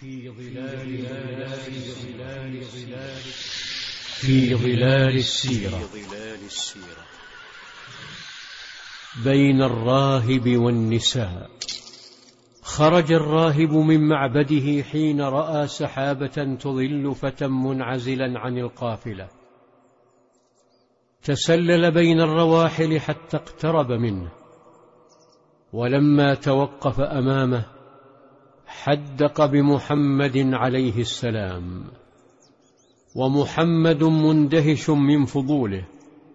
في ظلال السيرة. بين الراهب والنساء. خرج الراهب من معبده حين رأى سحابة تظل فتى منعزلا عن القافلة، تسلل بين الرواحل حتى اقترب منه، ولما توقف أمامه حدق بمحمد عليه السلام، ومحمد مندهش من فضوله.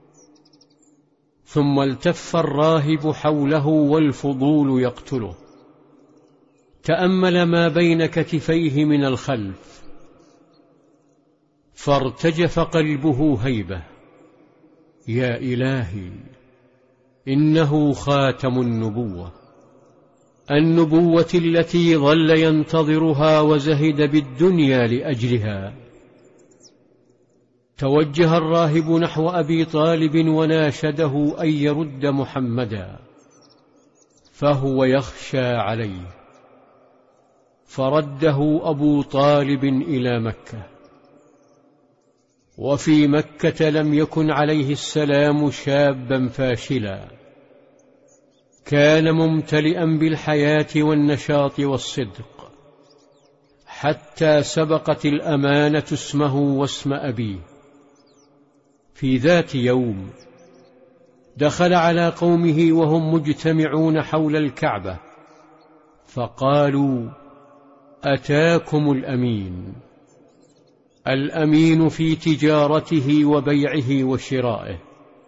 ثم التف الراهب حوله والفضول يقتله، تأمل ما بين كتفيه من الخلف، فارتجف قلبه هيبة. يا إلهي، إنه خاتم النبوة التي ظل ينتظرها وزهد بالدنيا لأجلها. توجه الراهب نحو أبي طالب وناشده أن يرد محمدا، فهو يخشى عليه، فرده أبو طالب إلى مكة. وفي مكة لم يكن عليه السلام شابا فاشلا، كان ممتلئا بالحياة والنشاط والصدق، حتى سبقت الأمانة اسمه واسم أبيه. في ذات يوم دخل على قومه وهم مجتمعون حول الكعبة، فقالوا: أتاكم الأمين في تجارته وبيعه وشرائه،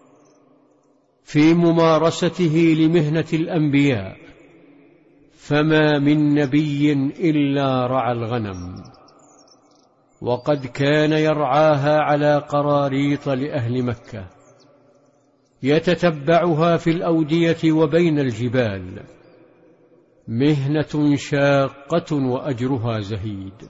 في ممارسته لمهنة الأنبياء، فما من نبي إلا رعى الغنم، وقد كان يرعاها على قراريط لأهل مكة، يتتبعها في الأودية وبين الجبال، مهنة شاقة وأجرها زهيد،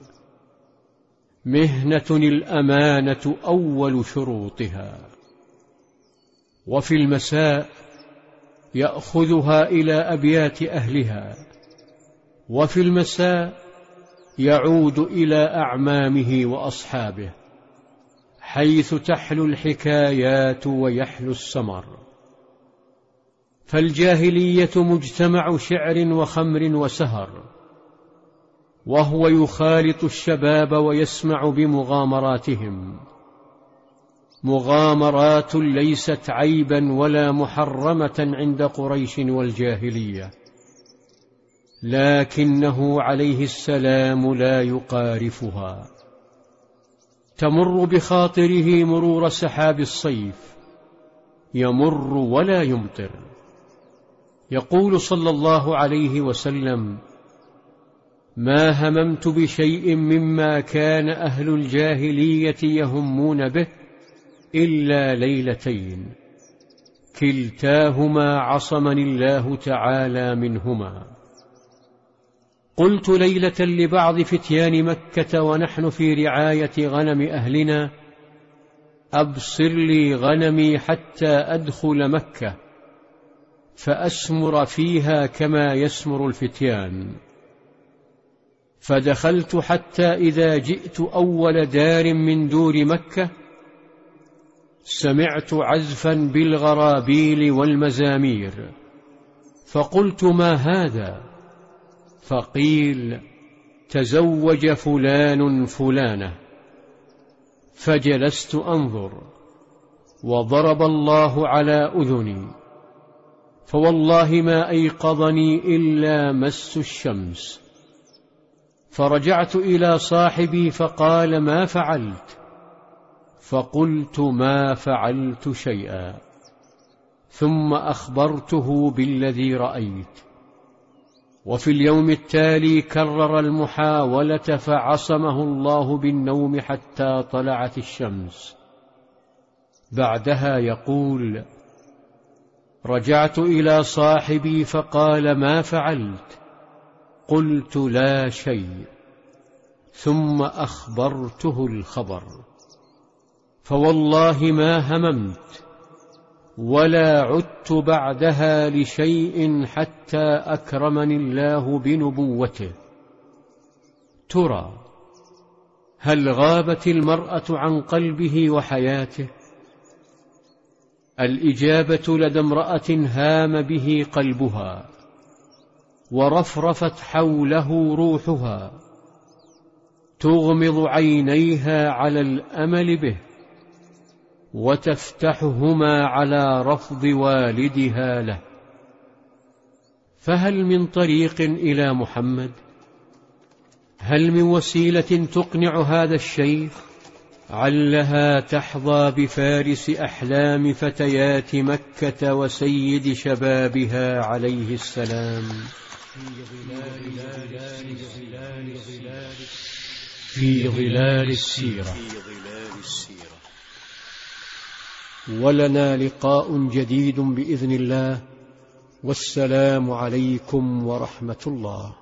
مهنة الأمانة أول شروطها. وفي المساء يأخذها إلى أبيات أهلها، وفي المساء يعود إلى أعمامه وأصحابه، حيث تحلو الحكايات ويحلو السمر. فالجاهلية مجتمع شعر وخمر وسهر، وهو يخالط الشباب ويسمع بمغامراتهم، مغامرات ليست عيبا ولا محرمة عند قريش والجاهلية، لكنه عليه السلام لا يقارفها. تمر بخاطره مرور سحاب الصيف، يمر ولا يمطر. يقول صلى الله عليه وسلم: ما هممت بشيء مما كان أهل الجاهلية يهمون به إلا ليلتين، كلتاهما عصمني الله تعالى منهما. قلت ليلة لبعض فتيان مكة ونحن في رعاية غنم أهلنا: أبصر لي غنمي حتى أدخل مكة فأسمر فيها كما يسمر الفتيان. فدخلت حتى إذا جئت أول دار من دور مكة سمعت عزفا بالغرابيل والمزامير، فقلت: ما هذا؟ فقيل: تزوج فلان فلانة. فجلست أنظر، وضرب الله على أذني، فوالله ما أيقظني إلا مس الشمس. فرجعت إلى صاحبي فقال: ما فعلت؟ فقلت: ما فعلت شيئا. ثم أخبرته بالذي رأيت. وفي اليوم التالي كرر المحاولة، فعصمه الله بالنوم حتى طلعت الشمس. بعدها يقول: رجعت إلى صاحبي فقال: ما فعلت؟ قلت: لا شيء. ثم أخبرته الخبر، فوالله ما هممت ولا عدت بعدها لشيء حتى أكرمني الله بنبوته. ترى هل غابت المرأة عن قلبه وحياته؟ الإجابة لدى امرأة هام به قلبها ورفرفت حوله روحها، تغمض عينيها على الأمل به وتفتحهما على رفض والدها له. فهل من طريق إلى محمد؟ هل من وسيلة تقنع هذا الشيخ علها تحظى بفارس أحلام فتيات مكة وسيد شبابها عليه السلام؟ في ظلال السيرة. ولنا لقاء جديد بإذن الله، والسلام عليكم ورحمة الله.